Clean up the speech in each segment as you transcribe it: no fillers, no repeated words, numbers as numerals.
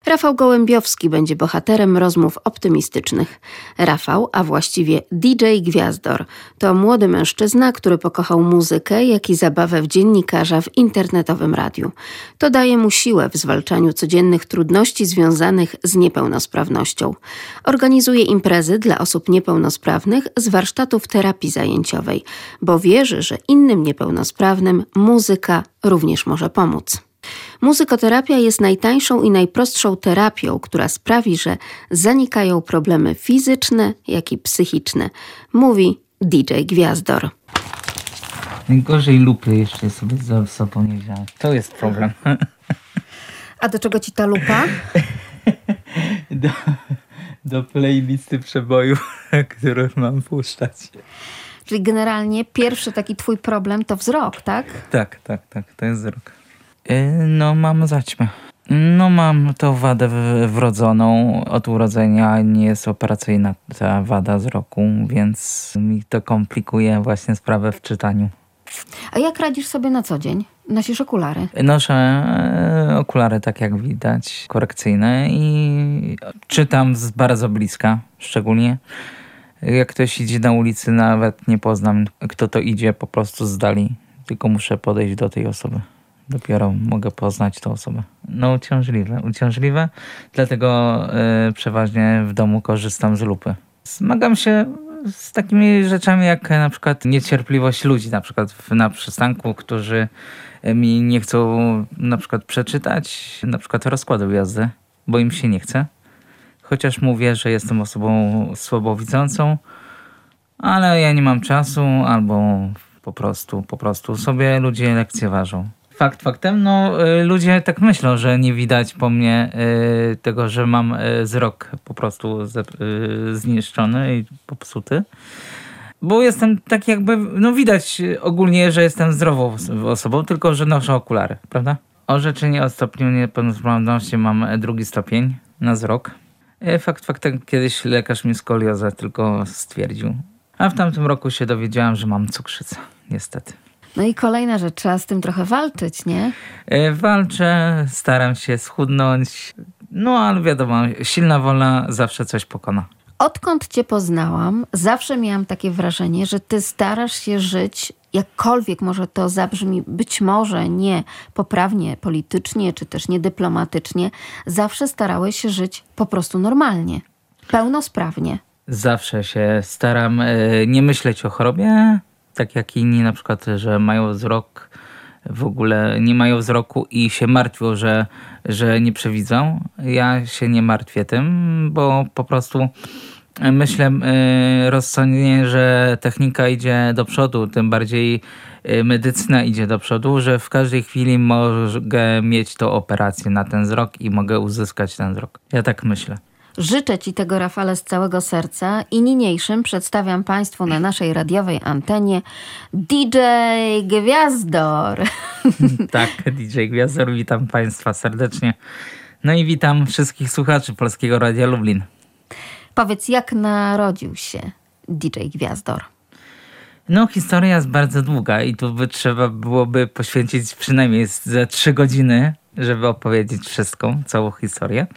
Rafał Gołębiowski będzie bohaterem rozmów optymistycznych. Rafał, a właściwie DJ Gwiazdor, to młody mężczyzna, który pokochał muzykę, jak i zabawę w dziennikarza w internetowym radiu. To daje mu siłę w zwalczaniu codziennych trudności związanych z niepełnosprawnością. Organizuje imprezy dla osób niepełnosprawnych z warsztatów terapii zajęciowej, bo wierzy, że innym niepełnosprawnym muzyka również może pomóc. Muzykoterapia jest najtańszą i najprostszą terapią, która sprawi, że zanikają problemy fizyczne, jak i psychiczne, mówi DJ Gwiazdor. Najgorzej lupy jeszcze sobie za sobą nie wziąłem. To jest problem. A do czego ci ta lupa? Do playlisty przebojów, które mam puszczać. Czyli generalnie pierwszy taki twój problem to wzrok, tak? Tak, to jest wzrok. No mam zaćmę. No mam tą wadę wrodzoną. Od urodzenia nie jest operacyjna ta wada wzroku, więc mi to komplikuje właśnie sprawę w czytaniu. A jak radzisz sobie na co dzień? Nosisz okulary? Noszę okulary, tak jak widać, korekcyjne i czytam z bardzo bliska, szczególnie. Jak ktoś idzie na ulicy, nawet nie poznam, kto to idzie po prostu z dali. Tylko muszę podejść do tej osoby. Dopiero mogę poznać tę osobę. No uciążliwe, dlatego przeważnie w domu korzystam z lupy. Zmagam się z takimi rzeczami jak na przykład niecierpliwość ludzi, na przykład na przystanku, którzy mi nie chcą na przykład przeczytać na przykład rozkładu jazdy, bo im się nie chce. Chociaż mówię, że jestem osobą słabowidzącą, ale ja nie mam czasu albo po prostu sobie ludzie lekceważą. Faktem, no ludzie tak myślą, że nie widać po mnie tego, że mam wzrok po prostu zniszczony i popsuty. Bo jestem tak jakby, no widać ogólnie, że jestem zdrową osobą, tylko że noszę okulary, prawda? Orzeczenie o stopniu niepełnosprawności mam 2 stopień na wzrok. Faktem, kiedyś lekarz mi skoliozę tylko stwierdził. A w tamtym roku się dowiedziałam, że mam cukrzycę, niestety. No i kolejna rzecz, trzeba z tym trochę walczyć, nie? Walczę, staram się schudnąć, no ale wiadomo, silna wola zawsze coś pokona. Odkąd cię poznałam, zawsze miałam takie wrażenie, że ty starasz się żyć, jakkolwiek może to zabrzmi, być może nie poprawnie politycznie, czy też niedyplomatycznie, zawsze starałeś się żyć po prostu normalnie, pełnosprawnie. Zawsze się staram nie myśleć o chorobie, tak jak inni na przykład, że mają wzrok, w ogóle nie mają wzroku i się martwią, że nie przewidzą. Ja się nie martwię tym, bo po prostu myślę rozsądnie, że technika idzie do przodu, tym bardziej medycyna idzie do przodu, że w każdej chwili mogę mieć tą operację na ten wzrok i mogę uzyskać ten wzrok. Ja tak myślę. Życzę ci tego, Rafale, z całego serca i niniejszym przedstawiam Państwu na naszej radiowej antenie DJ Gwiazdor. Tak, DJ Gwiazdor, witam Państwa serdecznie. No i witam wszystkich słuchaczy Polskiego Radia Lublin. Powiedz, jak narodził się DJ Gwiazdor? No, historia jest bardzo długa i tu trzeba byłoby poświęcić przynajmniej ze 3 godziny, żeby opowiedzieć wszystko, całą historię.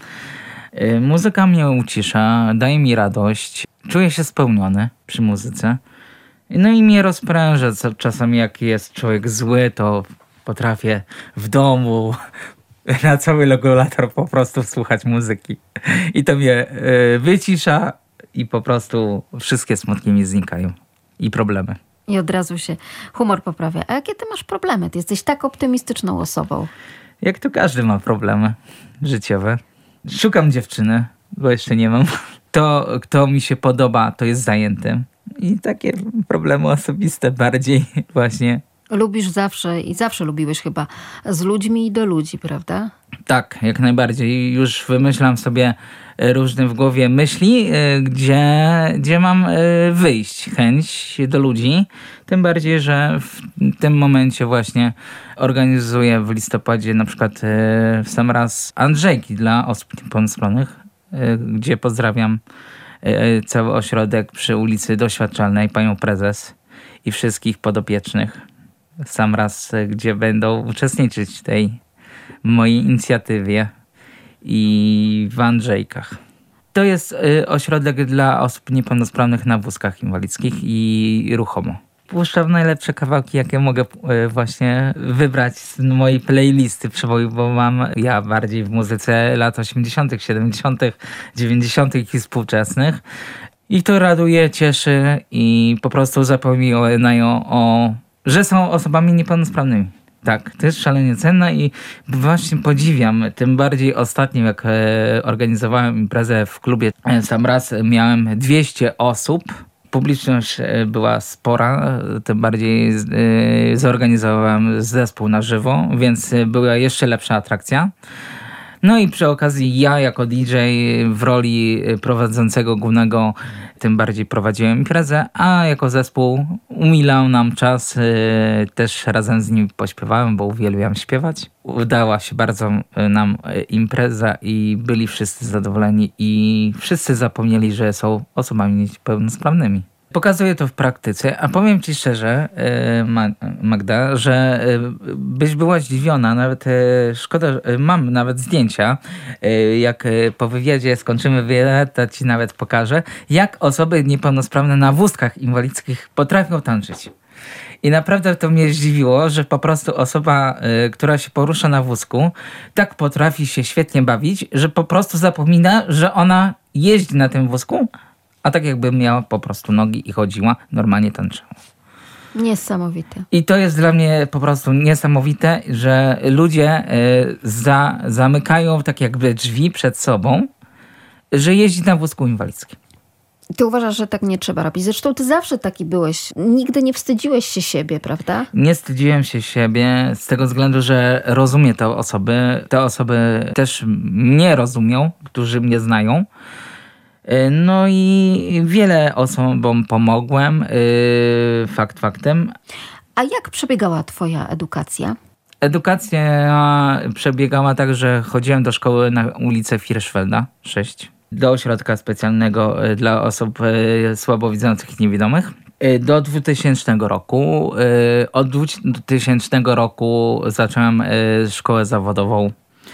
Muzyka mnie ucisza, daje mi radość, czuję się spełniony przy muzyce. No i mnie rozpręża. Czasami jak jest człowiek zły, to potrafię w domu na cały regulator po prostu słuchać muzyki. I to mnie wycisza i po prostu wszystkie smutki mi znikają i problemy. I od razu się humor poprawia. A jakie ty masz problemy? Ty jesteś tak optymistyczną osobą. Jak to każdy ma problemy życiowe. Szukam dziewczyny, bo jeszcze nie mam. To, kto mi się podoba, to jest zajęty. I takie problemy osobiste bardziej właśnie. Lubisz zawsze i zawsze lubiłeś chyba z ludźmi i do ludzi, prawda? Tak, jak najbardziej. Już wymyślam sobie różne w głowie myśli, gdzie mam wyjść, chęć do ludzi. Tym bardziej, że w tym momencie właśnie organizuję w listopadzie na przykład w sam raz Andrzejki dla osób niepełnosprawnych, gdzie pozdrawiam cały ośrodek przy ulicy Doświadczalnej, panią prezes i wszystkich podopiecznych. Sam raz, gdzie będą uczestniczyć w tej mojej inicjatywie. i w Andrzejkach. To jest ośrodek dla osób niepełnosprawnych na wózkach inwalidzkich i ruchomo. Puszczam najlepsze kawałki, jakie mogę właśnie wybrać z mojej playlisty przeboju, bo mam ja bardziej w muzyce lat 80., 70., 90. i współczesnych. I to raduje, cieszy i po prostu zapominają że są osobami niepełnosprawnymi. Tak, to jest szalenie cenne i właśnie podziwiam, tym bardziej ostatnio jak organizowałem imprezę w klubie, sam raz miałem 200 osób. Publiczność była spora, tym bardziej zorganizowałem zespół na żywo, więc była jeszcze lepsza atrakcja. No i przy okazji ja jako DJ w roli prowadzącego głównego tym bardziej prowadziłem imprezę, a jako zespół umilał nam czas, też razem z nim pośpiewałem, bo uwielbiam śpiewać. Udała się bardzo nam impreza i byli wszyscy zadowoleni i wszyscy zapomnieli, że są osobami niepełnosprawnymi. Pokazuję to w praktyce, a powiem ci szczerze, Magda, że byś była zdziwiona, nawet szkoda, mam nawet zdjęcia, jak po wywiadzie skończymy wywiad, to ci nawet pokażę, jak osoby niepełnosprawne na wózkach inwalidzkich potrafią tańczyć. I naprawdę to mnie zdziwiło, że po prostu osoba, która się porusza na wózku, tak potrafi się świetnie bawić, że po prostu zapomina, że ona jeździ na tym wózku, a tak jakby miała po prostu nogi i chodziła, normalnie tańczyła. Niesamowite. I to jest dla mnie po prostu niesamowite, że ludzie zamykają tak jakby drzwi przed sobą, że jeździ na wózku inwalidzkim. Ty uważasz, że tak nie trzeba robić. Zresztą ty zawsze taki byłeś. Nigdy nie wstydziłeś się siebie, prawda? Nie wstydziłem się siebie z tego względu, że rozumiem te osoby. Te osoby też mnie rozumią, którzy mnie znają. No i wiele osobom pomogłem, fakt faktem. A jak przebiegała twoja edukacja? Edukacja przebiegała tak, że chodziłem do szkoły na ulicę Firszfelda 6, do ośrodka specjalnego dla osób słabowidzących i niewidomych. Do 2000 roku. Od 2000 roku zacząłem szkołę zawodową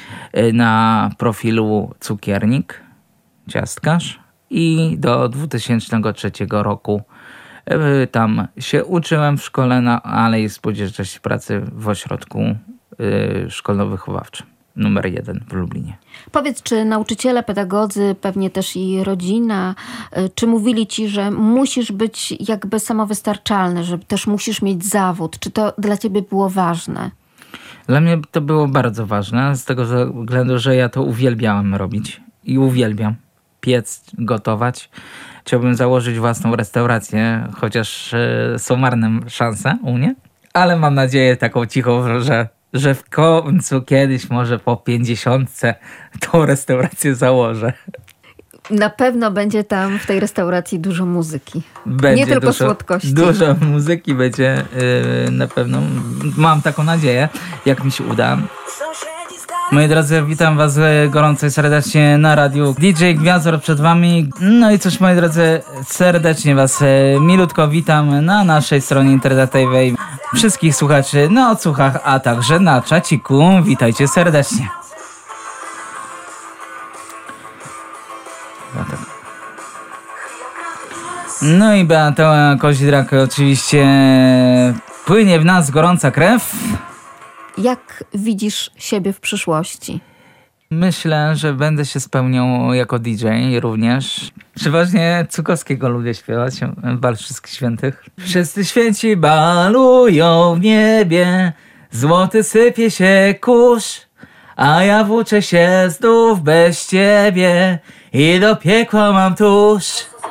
na profilu cukiernik, ciastkarz i do 2003 roku tam się uczyłem w szkole na Alei Spółdzielczości Pracy w ośrodku szkolno-wychowawczym numer 1 w Lublinie. Powiedz, czy nauczyciele, pedagodzy, pewnie też i rodzina, czy mówili ci, że musisz być jakby samowystarczalny, że też musisz mieć zawód? Czy to dla ciebie było ważne? Dla mnie to było bardzo ważne, z tego względu, że ja to uwielbiałem robić i uwielbiam piec, gotować. Chciałbym założyć własną restaurację, chociaż są marne szanse u mnie, ale mam nadzieję taką cichą, że w końcu kiedyś może po 50 tą restaurację założę. Na pewno będzie tam w tej restauracji dużo muzyki. Będzie nie tylko słodkości. Dużo muzyki będzie na pewno. Mam taką nadzieję, jak mi się uda. Moi drodzy, witam was gorąco i serdecznie na radiu. DJ Gwiazdor przed wami. No i cóż, moi drodzy, serdecznie was milutko witam na naszej stronie internetowej. Wszystkich słuchaczy na odsłuchach, a także na czaciku. Witajcie serdecznie. No i Beata Kozidrak, oczywiście płynie w nas gorąca krew. Jak widzisz siebie w przyszłości? Myślę, że będę się spełniał jako DJ również. Przeważnie Cukowskiego lubię śpiewać, Bal Wszystkich Świętych. Wszyscy święci balują w niebie, złoty sypie się kurz, a ja włóczę się znów bez ciebie i do piekła mam tuż.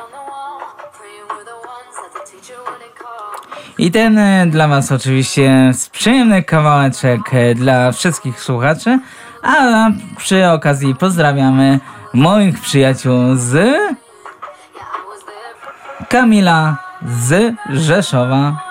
I ten dla was oczywiście przyjemny kawałeczek dla wszystkich słuchaczy, a przy okazji pozdrawiamy moich przyjaciół z Kamila z Rzeszowa.